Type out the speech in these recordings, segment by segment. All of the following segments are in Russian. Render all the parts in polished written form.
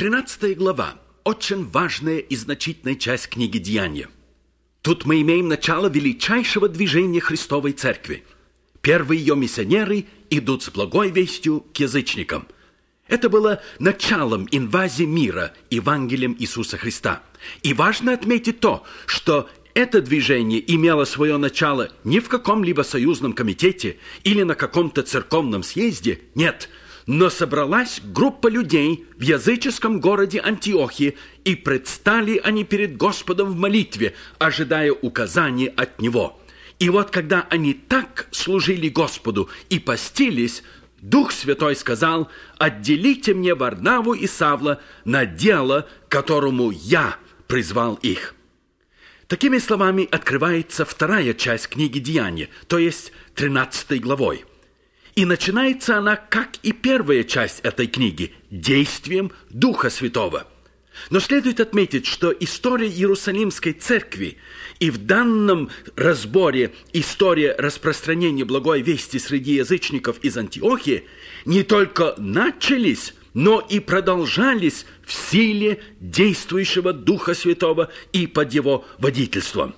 13 глава – очень важная и значительная часть книги «Деяния». Тут мы имеем начало величайшего движения Христовой Церкви. Первые ее миссионеры идут с благой вестью к язычникам. Это было началом инвазии мира Евангелием Иисуса Христа. И важно отметить то, что это движение имело свое начало не в каком-либо союзном комитете или на каком-то церковном съезде, нет, но собралась группа людей в языческом городе Антиохии, и предстали они перед Господом в молитве, ожидая указаний от Него. И вот когда они так служили Господу и постились, Дух Святой сказал: «Отделите мне Варнаву и Савла на дело, которому я призвал их». Такими словами открывается вторая часть книги «Деяния», то есть 13 главой. И начинается она, как и первая часть этой книги, действием Духа Святого. Но следует отметить, что история Иерусалимской церкви и в данном разборе история распространения благой вести среди язычников из Антиохии не только начались, но и продолжались в силе действующего Духа Святого и под его водительством.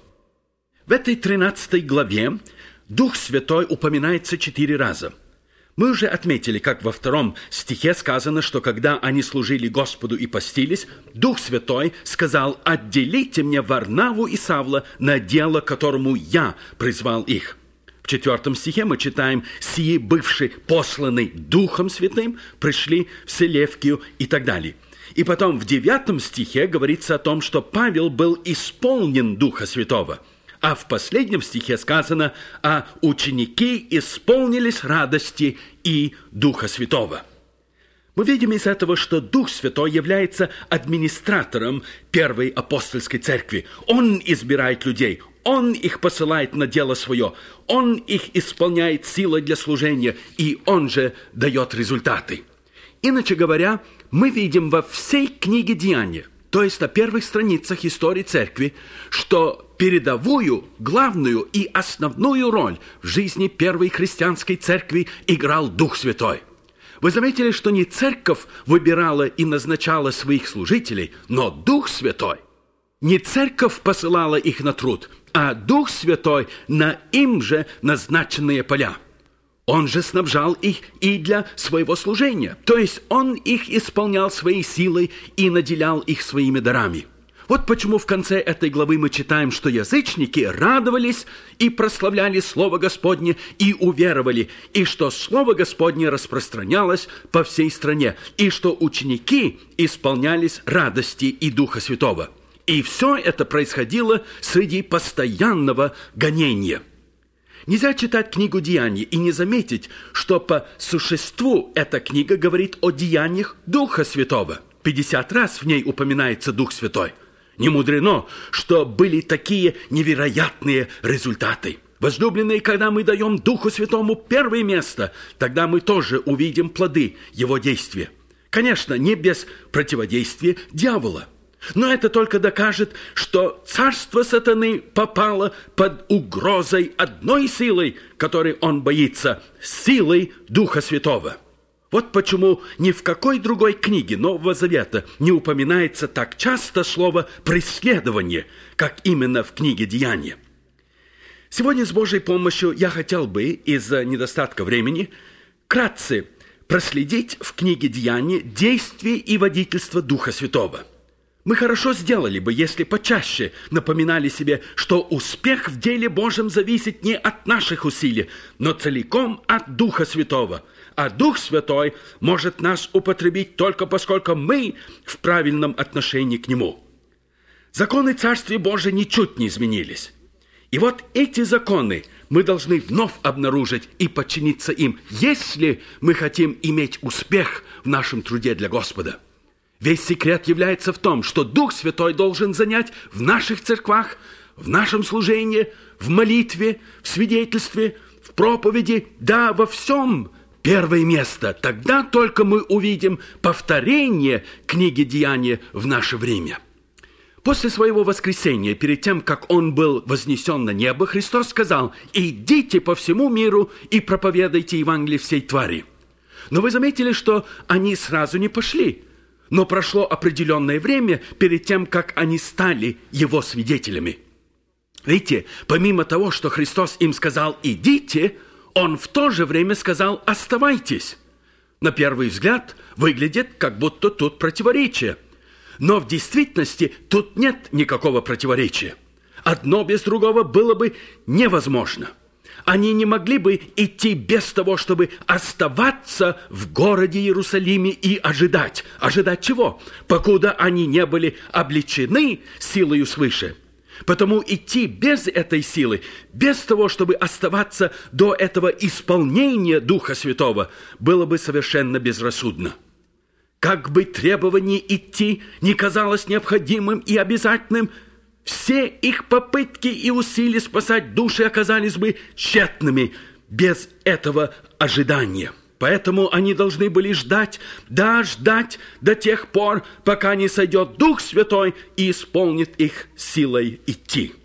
В этой 13 главе Дух Святой упоминается 4 раза. Мы уже отметили, как во 2 стихе сказано, что когда они служили Господу и постились, Дух Святой сказал: «Отделите мне Варнаву и Савла на дело, которому я призвал их». В 4 стихе мы читаем: «Сии, бывшие посланы Духом Святым, пришли в Селевкию» и так далее. И потом в 9 стихе говорится о том, что Павел был исполнен Духа Святого. А в последнем стихе сказано: «А ученики исполнились радости и Духа Святого». Мы видим из этого, что Дух Святой является администратором Первой апостольской церкви. Он избирает людей, Он их посылает на дело свое, Он их исполняет силой для служения, и Он же дает результаты. Иначе говоря, мы видим во всей книге «Деяния», то есть на первых страницах истории церкви, что передовую, главную и основную роль в жизни первой христианской церкви играл Дух Святой. Вы заметили, что не церковь выбирала и назначала своих служителей, но Дух Святой. Не церковь посылала их на труд, а Дух Святой на им же назначенные поля. Он же снабжал их и для своего служения, то есть Он их исполнял своей силой и наделял их своими дарами. Вот почему в конце этой главы мы читаем, что язычники радовались и прославляли Слово Господне и уверовали, и что Слово Господне распространялось по всей стране, и что ученики исполнялись радости и Духа Святого. И все это происходило среди постоянного гонения. Нельзя читать книгу «Деяний» и не заметить, что по существу эта книга говорит о деяниях Духа Святого. 50 раз в ней упоминается Дух Святой. Не мудрено, что были такие невероятные результаты. Возлюбленные, когда мы даем Духу Святому первое место, тогда мы тоже увидим плоды Его действия. Конечно, не без противодействия дьявола. Но это только докажет, что царство сатаны попало под угрозой одной силой, которой он боится – силой Духа Святого. Вот почему ни в какой другой книге Нового Завета не упоминается так часто слово «преследование», как именно в книге «Деяния». Сегодня с Божьей помощью я хотел бы, из-за недостатка времени, вкратце проследить в книге «Деяния» действие и водительство Духа Святого. Мы хорошо сделали бы, если почаще напоминали себе, что успех в деле Божьем зависит не от наших усилий, но целиком от Духа Святого. А Дух Святой может нас употребить только поскольку мы в правильном отношении к Нему. Законы Царствия Божия ничуть не изменились. И вот эти законы мы должны вновь обнаружить и подчиниться им, если мы хотим иметь успех в нашем труде для Господа. Весь секрет является в том, что Дух Святой должен занять в наших церквах, в нашем служении, в молитве, в свидетельстве, в проповеди, да, во всем первое место. Тогда только мы увидим повторение книги «Деяния» в наше время. После своего воскресения, перед тем, как Он был вознесен на небо, Христос сказал: «Идите по всему миру и проповедуйте Евангелие всей твари». Но вы заметили, что они сразу не пошли. Но прошло определенное время перед тем, как они стали его свидетелями. Видите, помимо того, что Христос им сказал «идите», Он в то же время сказал «оставайтесь». На первый взгляд выглядит, как будто тут противоречие. Но в действительности тут нет никакого противоречия. Одно без другого было бы невозможно. Они не могли бы идти без того, чтобы оставаться в городе Иерусалиме и ожидать. Ожидать чего? Покуда они не были облечены силою свыше. Потому идти без этой силы, без того, чтобы оставаться до этого исполнения Духа Святого, было бы совершенно безрассудно. Как бы требование идти не казалось необходимым и обязательным, все их попытки и усилия спасать души оказались бы тщетными без этого ожидания. Поэтому они должны были ждать до тех пор, пока не сойдет Дух Святой и исполнит их силой идти.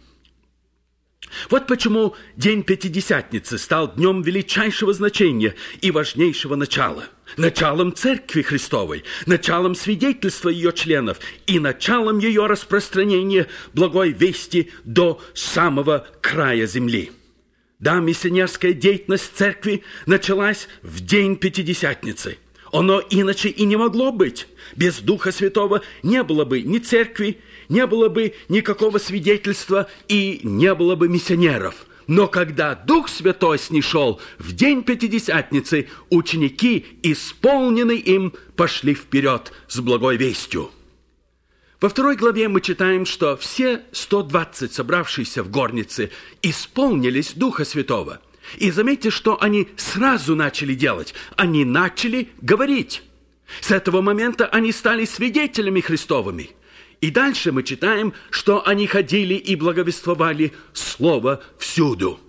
Вот почему день Пятидесятницы стал днем величайшего значения и важнейшего начала. Началом Церкви Христовой, началом свидетельства ее членов и началом ее распространения благой вести до самого края земли. Да, миссионерская деятельность Церкви началась в день Пятидесятницы. Оно иначе и не могло быть. Без Духа Святого не было бы ни Церкви, не было бы никакого свидетельства и не было бы миссионеров. Но когда Дух Святой снишел в день Пятидесятницы, ученики, исполненные им, пошли вперед с благой вестью. Во 2 главе мы читаем, что все 120 собравшиеся в горнице исполнились Духа Святого. И заметьте, что они сразу начали делать. Они начали говорить. С этого момента они стали свидетелями Христовыми. И дальше мы читаем, что они ходили и благовествовали Слово всюду.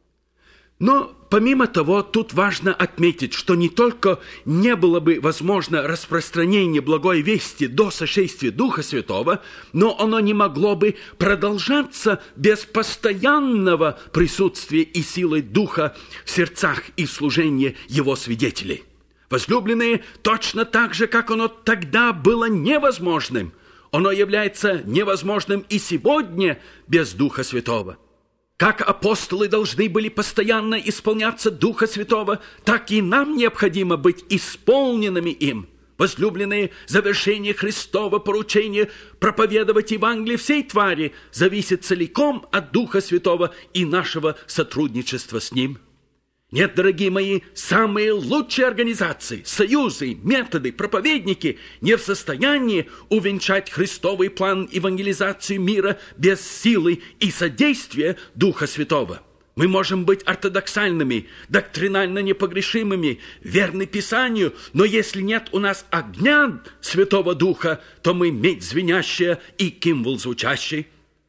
Но помимо того, тут важно отметить, что не только не было бы возможно распространение благой вести до сошествия Духа Святого, но оно не могло бы продолжаться без постоянного присутствия и силы Духа в сердцах и в служении Его свидетелей. Возлюбленные, точно так же, как оно тогда было невозможным, оно является невозможным и сегодня без Духа Святого. Как апостолы должны были постоянно исполняться Духа Святого, так и нам необходимо быть исполненными им. Возлюбленные, завершение Христова поручения проповедовать Евангелие всей твари зависит целиком от Духа Святого и нашего сотрудничества с Ним. Нет, дорогие мои, самые лучшие организации, союзы, методы, проповедники не в состоянии увенчать Христовый план евангелизации мира без силы и содействия Духа Святого. Мы можем быть ортодоксальными, доктринально непогрешимыми, верны Писанию, но если нет у нас огня Святого Духа, то мы медь звенящая и кимвол звучащий.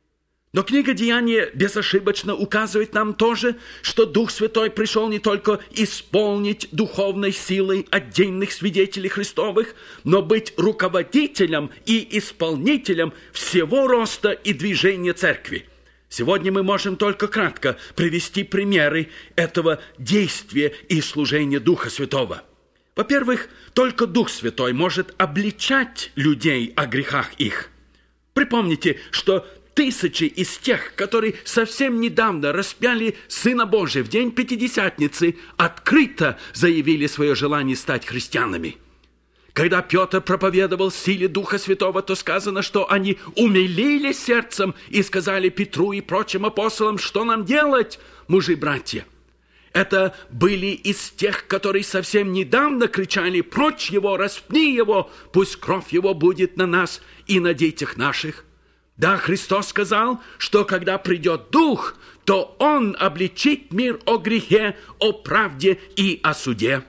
Но книга Деяния безошибочно указывает нам тоже, что Дух Святой пришел не только исполнить духовной силой отдельных свидетелей Христовых, но быть руководителем и исполнителем всего роста и движения Церкви. Сегодня мы можем только кратко привести примеры этого действия и служения Духа Святого. Во-первых, только Дух Святой может обличать людей о грехах их. Припомните, что тысячи из тех, которые совсем недавно распяли Сына Божия в день Пятидесятницы, открыто заявили свое желание стать христианами. Когда Петр проповедовал силе Духа Святого, то сказано, что они умилились сердцем и сказали Петру и прочим апостолам, что нам делать, мужи-братья. Это были из тех, которые совсем недавно кричали «Прочь его, распни его, пусть кровь его будет на нас и на детях наших». Да, Христос сказал, что когда придет Дух, то Он обличит мир о грехе, о правде и о суде.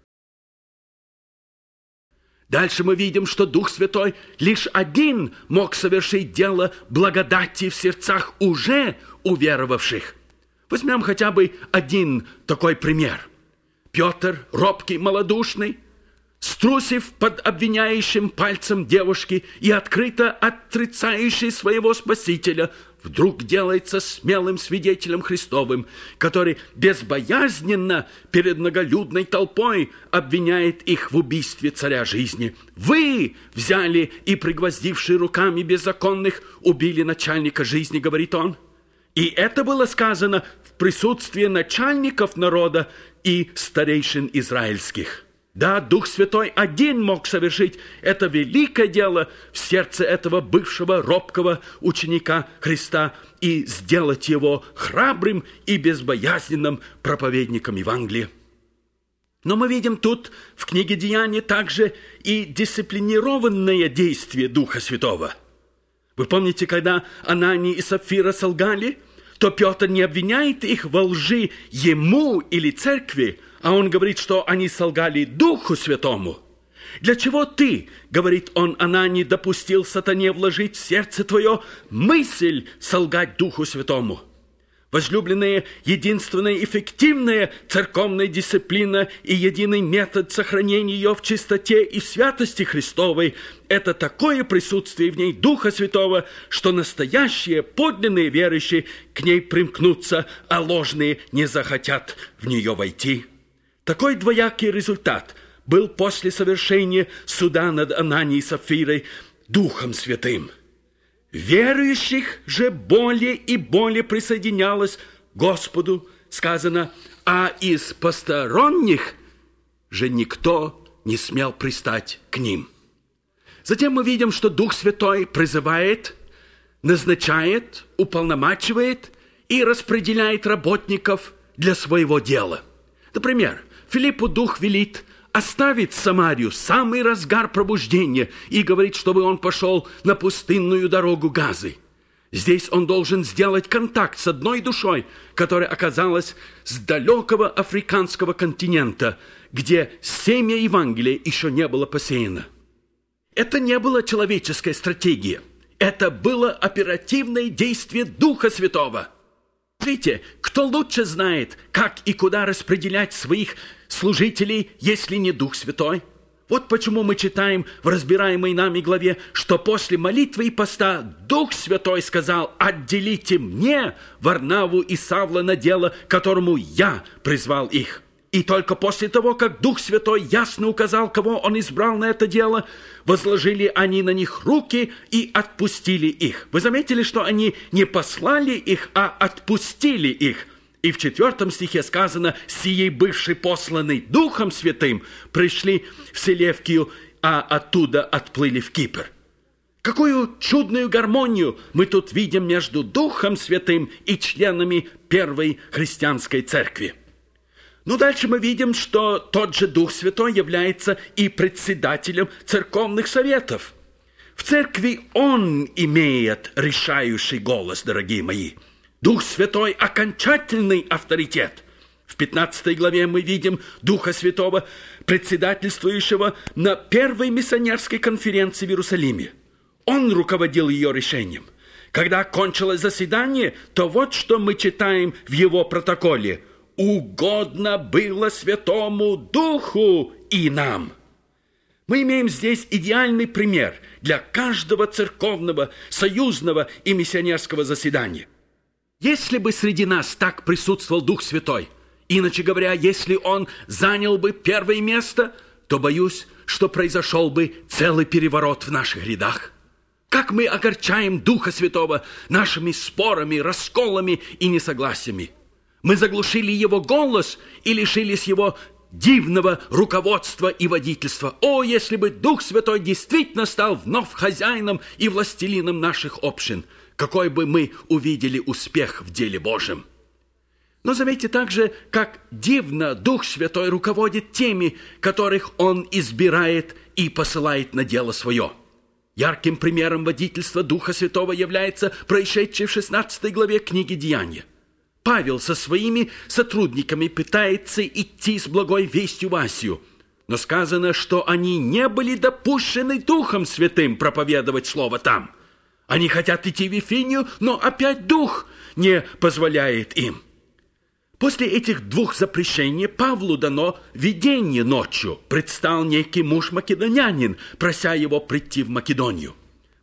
Дальше мы видим, что Дух Святой лишь один мог совершить дело благодати в сердцах уже уверовавших. Возьмем хотя бы один такой пример. Петр, робкий, малодушный, струсив под обвиняющим пальцем девушки и открыто отрицающий своего Спасителя, вдруг делается смелым свидетелем Христовым, который безбоязненно перед многолюдной толпой обвиняет их в убийстве царя жизни. Вы взяли и, пригвоздившие руками беззаконных, убили начальника жизни, говорит он. И это было сказано в присутствии начальников народа и старейшин израильских. Да, Дух Святой один мог совершить это великое дело в сердце этого бывшего робкого ученика Христа и сделать его храбрым и безбоязненным проповедником Евангелия. Но мы видим тут в книге Деяний также и дисциплинированное действие Духа Святого. Вы помните, когда Анания и Сапфира солгали, то Петр не обвиняет их во лжи ему или церкви, а он говорит, что они солгали Духу Святому. «Для чего ты, — говорит он Анании, — допустил сатане вложить в сердце твое мысль солгать Духу Святому?» Возлюбленная, единственная эффективная церковная дисциплина и единый метод сохранения ее в чистоте и в святости Христовой – это такое присутствие в ней Духа Святого, что настоящие подлинные верующие к ней примкнутся, а ложные не захотят в нее войти. Такой двоякий результат был после совершения суда над Ананией и Сапфирой Духом Святым. Верующих же более и более присоединялось к Господу, сказано, а из посторонних же никто не смел пристать к ним. Затем мы видим, что Дух Святой призывает, назначает, уполномачивает и распределяет работников для своего дела. Например, Филиппу Дух велит оставить Самарию, самый разгар пробуждения, и говорит, чтобы он пошел на пустынную дорогу Газы. Здесь он должен сделать контакт с одной душой, которая оказалась с далекого африканского континента, где семя Евангелия еще не было посеяно. Это не была человеческая стратегия, это было оперативное действие Духа Святого. Смотрите, кто лучше знает, как и куда распределять своих служителей, если не Дух Святой? Вот почему мы читаем в разбираемой нами главе, что после молитвы и поста Дух Святой сказал: «Отделите мне Варнаву и Савла на дело, которому я призвал их». И только после того, как Дух Святой ясно указал, кого Он избрал на это дело, возложили они на них руки и отпустили их. Вы заметили, что они не послали их, а отпустили их? И в 4 стихе сказано: «Сие бывший посланный Духом Святым пришли в Селевкию, а оттуда отплыли в Кипр». Какую чудную гармонию мы тут видим между Духом Святым и членами первой христианской церкви. Но дальше мы видим, что тот же Дух Святой является и председателем церковных советов. В церкви Он имеет решающий голос, дорогие мои. Дух Святой – окончательный авторитет. В 15 главе мы видим Духа Святого, председательствующего на первой миссионерской конференции в Иерусалиме. Он руководил ее решением. Когда кончилось заседание, то вот что мы читаем в его протоколе: «Угодно было Святому Духу и нам». Мы имеем здесь идеальный пример для каждого церковного, союзного и миссионерского заседания. Если бы среди нас так присутствовал Дух Святой, иначе говоря, если Он занял бы первое место, то боюсь, что произошел бы целый переворот в наших рядах. Как мы огорчаем Духа Святого нашими спорами, расколами и несогласиями. Мы заглушили Его голос и лишились Его дивного руководства и водительства. О, если бы Дух Святой действительно стал вновь хозяином и властелином наших общин, какой бы мы увидели успех в деле Божьем. Но заметьте также, как дивно Дух Святой руководит теми, которых Он избирает и посылает на дело свое. Ярким примером водительства Духа Святого является происшедшее в 16 главе книги Деяния. Павел со своими сотрудниками пытается идти с благой вестью в Асию, но сказано, что они не были допущены Духом Святым проповедовать слово там. Они хотят идти в Вифинию, но опять Дух не позволяет им. После этих 2 запрещений Павлу дано видение ночью. Предстал некий муж-македонянин, прося его прийти в Македонию.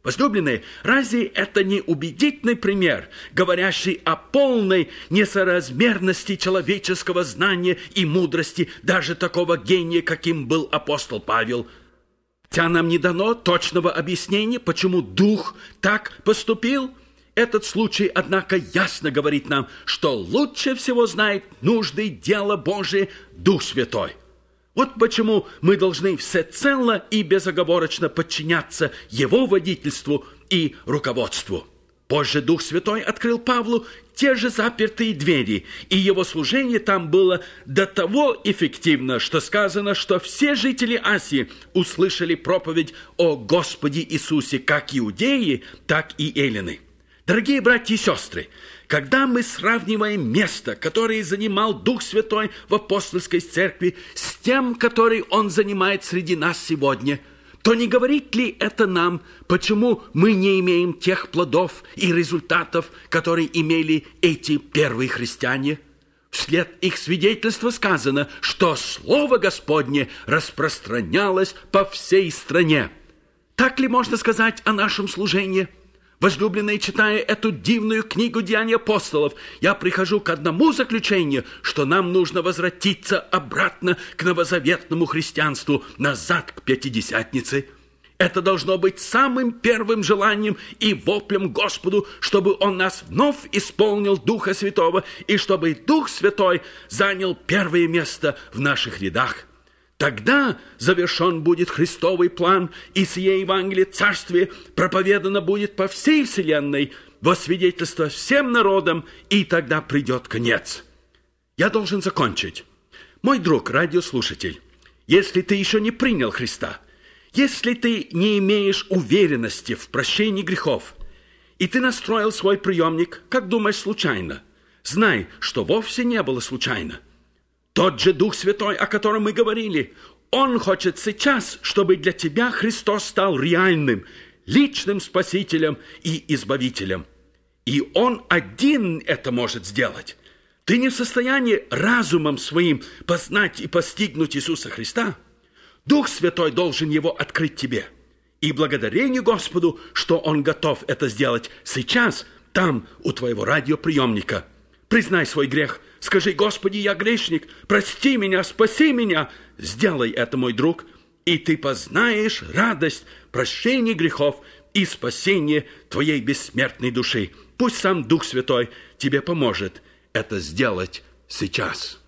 Возлюбленные, разве это не убедительный пример, говорящий о полной несоразмерности человеческого знания и мудрости даже такого гения, каким был апостол Павел? Хотя нам не дано точного объяснения, почему Дух так поступил, этот случай, однако, ясно говорит нам, что лучше всего знает нужды дела Божие Дух Святой. Вот почему мы должны всецело и безоговорочно подчиняться Его водительству и руководству. Позже Дух Святой открыл Павлу те же запертые двери, и его служение там было до того эффективно, что сказано, что все жители Асии услышали проповедь о Господе Иисусе, как иудеи, так и эллины. Дорогие братья и сестры, когда мы сравниваем место, которое занимал Дух Святой в апостольской церкви, с тем, которое Он занимает среди нас сегодня, то не говорит ли это нам, почему мы не имеем тех плодов и результатов, которые имели эти первые христиане? Вслед их свидетельства сказано, что Слово Господне распространялось по всей стране. Так ли можно сказать о нашем служении? Возлюбленные, читая эту дивную книгу «Деяний апостолов», я прихожу к одному заключению, что нам нужно возвратиться обратно к новозаветному христианству, назад к Пятидесятнице. Это должно быть самым первым желанием и воплем Господу, чтобы Он нас вновь исполнил Духа Святого, и чтобы Дух Святой занял первое место в наших рядах. Тогда завершен будет Христовый план, и сие Евангелие Царствия проповедано будет по всей вселенной во свидетельство всем народам, и тогда придет конец. Я должен закончить. Мой друг, радиослушатель, если ты еще не принял Христа, если ты не имеешь уверенности в прощении грехов, и ты настроил свой приемник, как думаешь, случайно, знай, что вовсе не было случайно. Тот же Дух Святой, о котором мы говорили, Он хочет сейчас, чтобы для тебя Христос стал реальным, личным Спасителем и Избавителем. И Он один это может сделать. Ты не в состоянии разумом своим познать и постигнуть Иисуса Христа. Дух Святой должен Его открыть тебе. И благодарение Господу, что Он готов это сделать сейчас, там, у твоего радиоприемника. Признай свой грех. Скажи: Господи, я грешник, прости меня, спаси меня. Сделай это, мой друг, и ты познаешь радость прощения грехов и спасения твоей бессмертной души. Пусть сам Дух Святой тебе поможет это сделать сейчас.